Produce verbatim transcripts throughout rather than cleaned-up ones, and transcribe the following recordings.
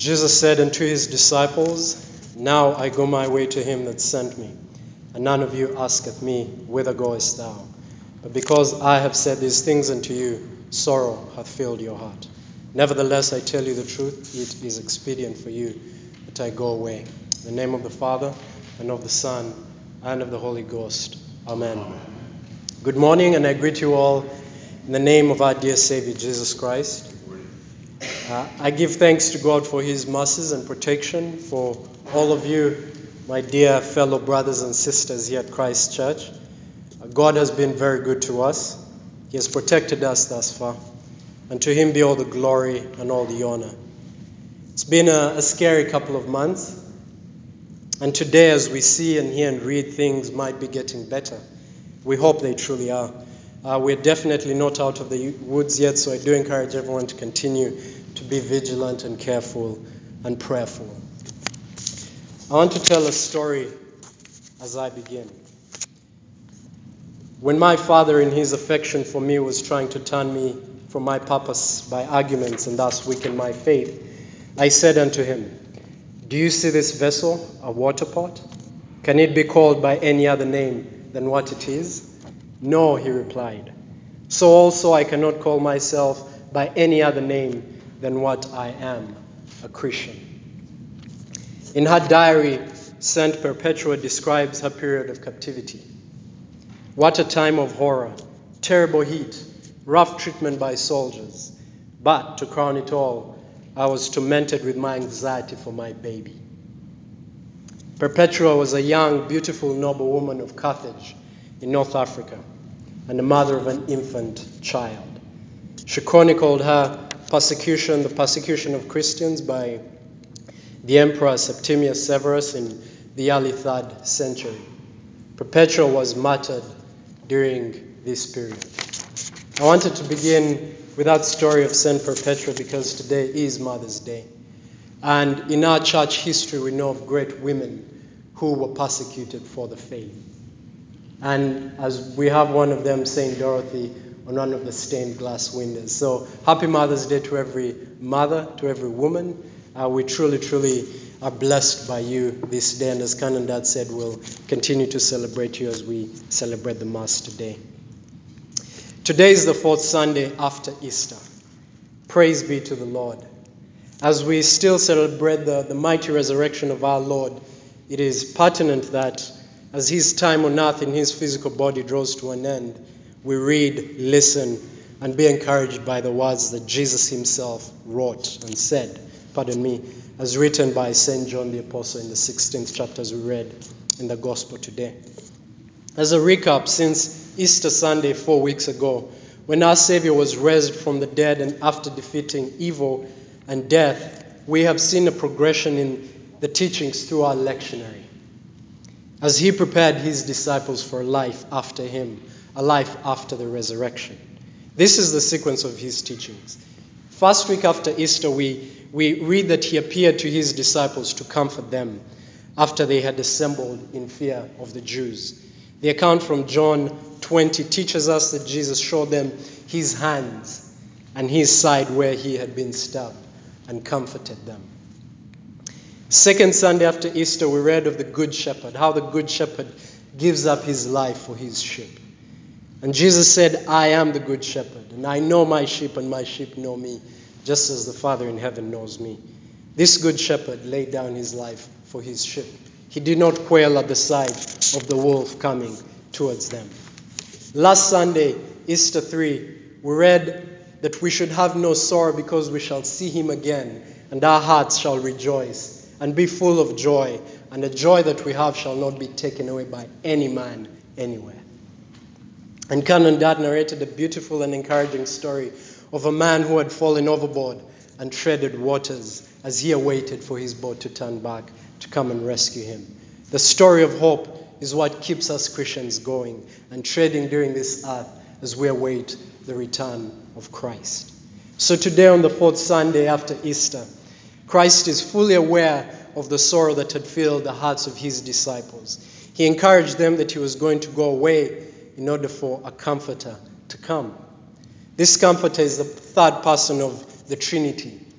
Jesus said unto his disciples, Now I go my way to him that sent me, and none of you asketh me, Whither goest thou? But because I have said these things unto you, sorrow hath filled your heart. Nevertheless, I tell you the truth, it is expedient for you that I go away. In the name of the Father, and of the Son, and of the Holy Ghost. Amen. Amen. Good morning, and I greet you all in the name of our dear Savior, Jesus Christ. Uh, I give thanks to God for his mercies and protection for all of you, my dear fellow brothers and sisters here at Christ Church. Uh, God has been very good to us. He has protected us thus far. And to him be all the glory and all the honor. It's been a, a scary couple of months. And today, as we see and hear and read, things might be getting better. We hope they truly are. Uh, we're definitely not out of the woods yet, so I do encourage everyone to continue to be vigilant and careful and prayerful. I want to tell a story as I begin. When my father, in his affection for me, was trying to turn me from my purpose by arguments and thus weaken my faith, I said unto him, Do you see this vessel, a water pot? Can it be called by any other name than what it is? No, he replied. So also I cannot call myself by any other name than what I am, a Christian. In her diary, Saint Perpetua describes her period of captivity. What a time of horror, terrible heat, rough treatment by soldiers. But to crown it all, I was tormented with my anxiety for my baby. Perpetua was a young, beautiful, noble woman of Carthage in North Africa and the mother of an infant child. She chronicled her persecution, the persecution of Christians by the Emperor Septimius Severus in the early third century. Perpetua was martyred during this period. I wanted to begin with that story of Saint Perpetua because today is Mother's Day. And in our church history, we know of great women who were persecuted for the faith. And as we have one of them, Saint Dorothy, on one of the stained glass windows. So happy Mother's Day to every mother, to every woman. Uh, we truly, truly are blessed by you this day. And as Canon Dad said, we'll continue to celebrate you as we celebrate the Mass today. Today is the fourth Sunday after Easter. Praise be to the Lord. As we still celebrate the, the mighty resurrection of our Lord, it is pertinent that as his time on earth in his physical body draws to an end, we read, listen, and be encouraged by the words that Jesus himself wrote and said, pardon me, as written by Saint John the Apostle in the sixteenth chapter as we read in the Gospel today. As a recap, since Easter Sunday four weeks ago, when our Savior was raised from the dead and after defeating evil and death, we have seen a progression in the teachings through our lectionary. As he prepared his disciples for a life after him, a life after the resurrection. This is the sequence of his teachings. First week after Easter, we, we read that he appeared to his disciples to comfort them after they had assembled in fear of the Jews. The account from John twenty teaches us that Jesus showed them his hands and his side where he had been stabbed and comforted them. Second Sunday after Easter, we read of the Good Shepherd, how the Good Shepherd gives up his life for his sheep. And Jesus said, I am the Good Shepherd, and I know my sheep, and my sheep know me, just as the Father in heaven knows me. This Good Shepherd laid down his life for his sheep. He did not quail at the sight of the wolf coming towards them. Last Sunday, Easter three, we read that we should have no sorrow because we shall see him again, and our hearts shall rejoice and be full of joy, and the joy that we have shall not be taken away by any man anywhere. And Canon Dad narrated a beautiful and encouraging story of a man who had fallen overboard and treaded waters as he awaited for his boat to turn back to come and rescue him. The story of hope is what keeps us Christians going and treading during this earth as we await the return of Christ. So today, on the fourth Sunday after Easter, Christ is fully aware of the sorrow that had filled the hearts of his disciples. He encouraged them that he was going to go away in order for a comforter to come. This comforter is the third person of the Trinity.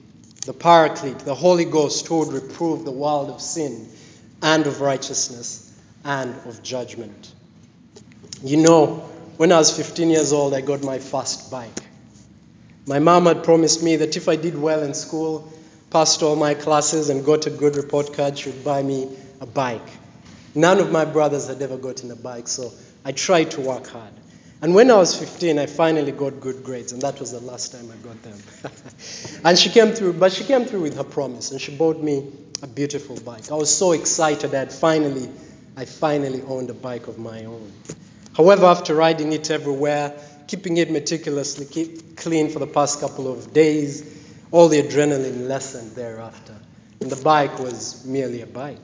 the Paraclete, the Holy Ghost, who would reprove the world of sin and of righteousness and of judgment. You know, when I was fifteen years old, I got my first bike. My mom had promised me that if I did well in school, passed all my classes and got a good report card, she would buy me a bike. None of my brothers had ever gotten a bike, so I tried to work hard. And when I was fifteen, I finally got good grades, and that was the last time I got them. And she came through, but she came through with her promise, and she bought me a beautiful bike. I was so excited that finally, I finally owned a bike of my own. However, after riding it everywhere, keeping it meticulously keep clean for the past couple of days, all the adrenaline lessened thereafter, and the bike was merely a bike.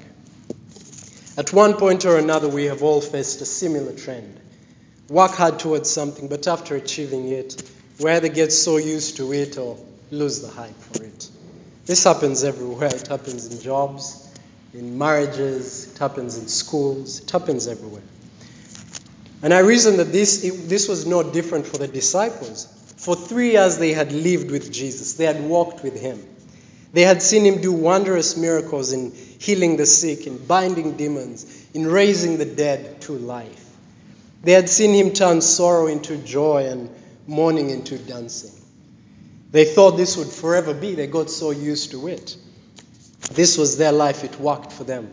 At one point or another, we have all faced a similar trend. Work hard towards something, but after achieving it, we either get so used to it or lose the hype for it. This happens everywhere. It happens in jobs, in marriages, it happens in schools, it happens everywhere. And I reason that this, it, this was no different for the disciples. For three years they had lived with Jesus. They had walked with him. They had seen him do wondrous miracles in healing the sick, in binding demons, in raising the dead to life. They had seen him turn sorrow into joy and mourning into dancing. They thought this would forever be. They got so used to it. This was their life. It worked for them.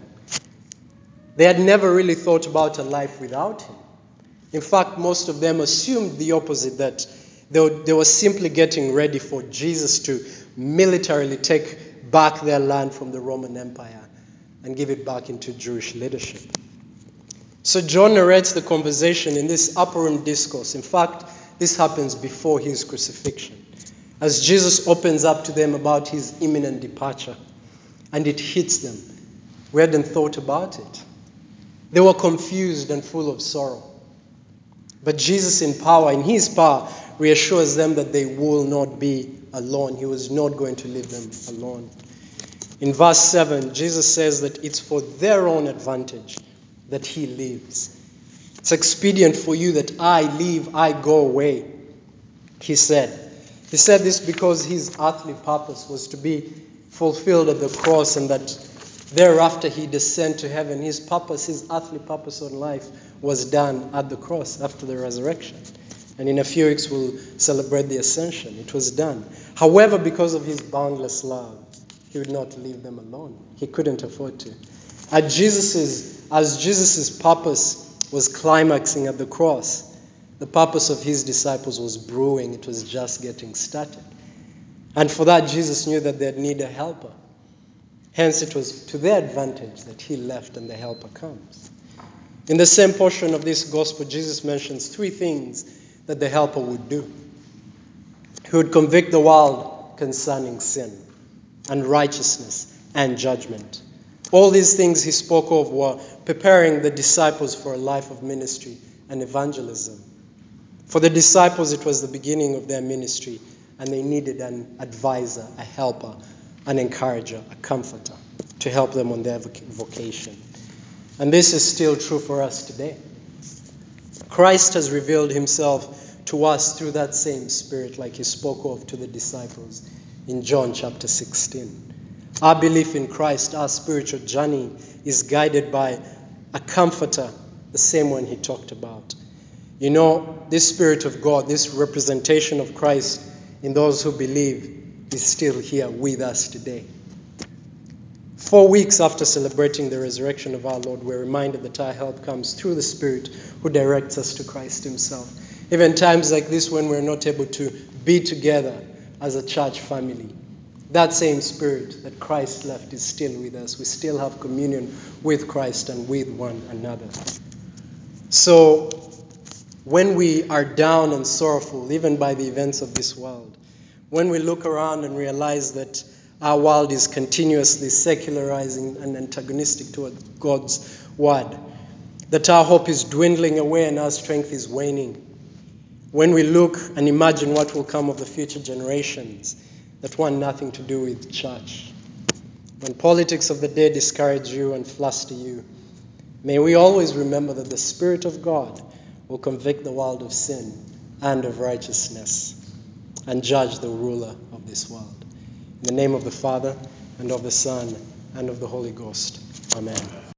They had never really thought about a life without him. In fact, most of them assumed the opposite, that they were, they were simply getting ready for Jesus to militarily take back their land from the Roman Empire and give it back into Jewish leadership. So John narrates the conversation in this upper room discourse. In fact, this happens before his crucifixion, as Jesus opens up to them about his imminent departure, and it hits them. We hadn't thought about it. They were confused and full of sorrow. But Jesus in power, in his power, reassures them that they will not be alone. He was not going to leave them alone. In verse seven, Jesus says that it's for their own advantage that he lives. It's expedient for you that I leave, I go away, he said. He said this because his earthly purpose was to be fulfilled at the cross, and that thereafter he descended to heaven. His purpose, his earthly purpose on life was done at the cross after the resurrection. And in a few weeks we'll celebrate the ascension. It was done. However, because of his boundless love, he would not leave them alone. He couldn't afford to. As Jesus's, as Jesus's purpose was climaxing at the cross, the purpose of his disciples was brewing. It was just getting started. And for that, Jesus knew that they'd need a helper. Hence, it was to their advantage that he left and the helper comes. In the same portion of this gospel, Jesus mentions three things that the helper would do. He would convict the world concerning sin and righteousness and judgment. All these things he spoke of were preparing the disciples for a life of ministry and evangelism. For the disciples, it was the beginning of their ministry, and they needed an advisor, a helper, an encourager, a comforter to help them on their vocation. And this is still true for us today. Christ has revealed himself to us through that same Spirit, like he spoke of to the disciples in John chapter sixteen. Our belief in Christ, our spiritual journey, is guided by a comforter, the same one he talked about. You know, this Spirit of God, this representation of Christ in those who believe, is still here with us today. Four weeks after celebrating the resurrection of our Lord, we're reminded that our help comes through the Spirit who directs us to Christ himself. Even times like this, when we're not able to be together as a church family, that same Spirit that Christ left is still with us. We still have communion with Christ and with one another. So when we are down and sorrowful, even by the events of this world, when we look around and realize that our world is continuously secularizing and antagonistic toward God's word, that our hope is dwindling away and our strength is waning, when we look and imagine what will come of the future generations that want nothing to do with church, when politics of the day discourage you and fluster you, may we always remember that the Spirit of God will convict the world of sin and of righteousness and judge the ruler of this world. In the name of the Father, and of the Son, and of the Holy Ghost. Amen.